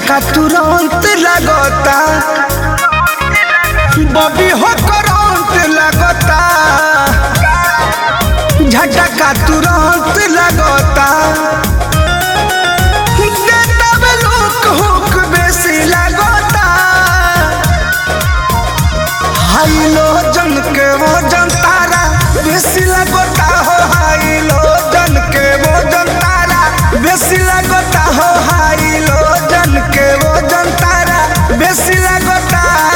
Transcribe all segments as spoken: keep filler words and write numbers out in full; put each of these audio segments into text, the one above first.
झटका तुरंत लगता बॉबी हो करंट लगता झटका तुरंत लगता लोक हुक बेसी लगता हाई लो जन के वो जन तारा बेसी लगता हो हाई लो जन के वो जन तारा बेसी लगता हो हाई लो जन के वो जन तारा बेसी लगता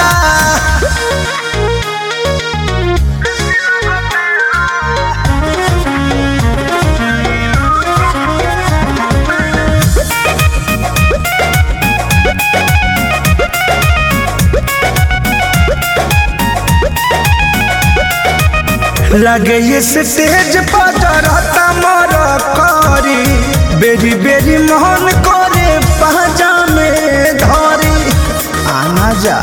लगे ये स्टेज पर रहता मोर करी बेरी बेरी मोहन करे पहजा में धरी आना जा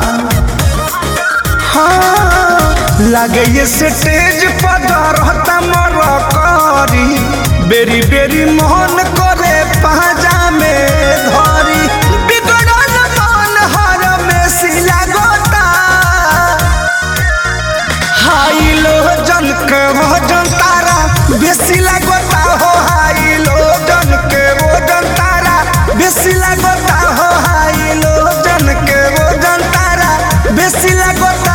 हाँ लगे ये स्टेज पर रहता मोर करी बेरी बेरी मोहन करे पहजा में धरी बिगड़ल मन हर में सिला गोता हाई लो जन के वो जन तारा बेसी लगता हो हाई लो जन के वो जन तारा बेसी लगता हो हाई लो जन के वो जन तारा बेसी लगता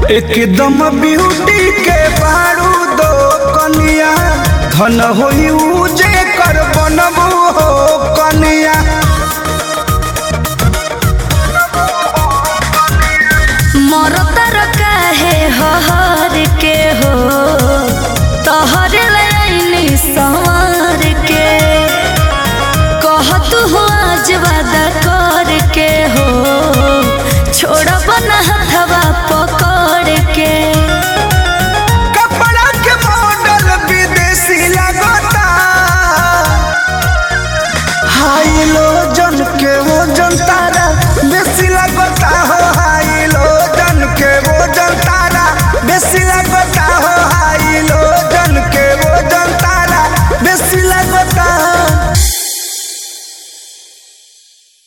एकदम ब्यूटी के बारू दो कनिया धन होई